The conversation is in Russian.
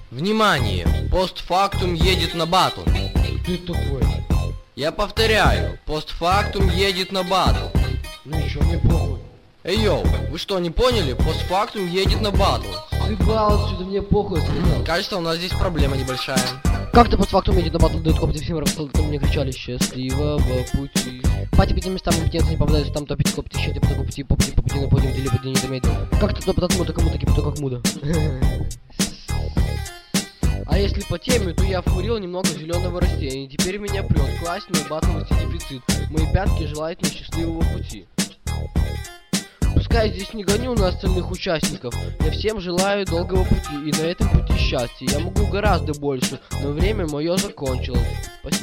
Внимание! Постфактум едет на батл. Ты такой. Я повторяю, постфактум едет на батл. Ну и чё, мне похуй. Эй, йоу, вы что, не поняли? Постфактум едет на батл. Съебал отсюда, мне похуй, сказал. Кажется, у нас здесь проблема небольшая. Как-то постфактум едет на батл, дает копти всем рассылкам, мне кричали счастливого пути. Пати по тем местам компетенции не попадаются, там топить копти, счеты по пути, по пути на подиум, деле по не замедлил. Как-то то потому такому таки потом как муда. А если по теме, то я вкурил немного зеленого растения. Теперь меня прет классный батловый дефицит. Мои пятки желают мне счастливого пути. Пускай здесь не гоню на остальных участников. Я всем желаю долгого пути и на этом пути счастья. Я могу гораздо больше, но время мое закончилось. Спасибо.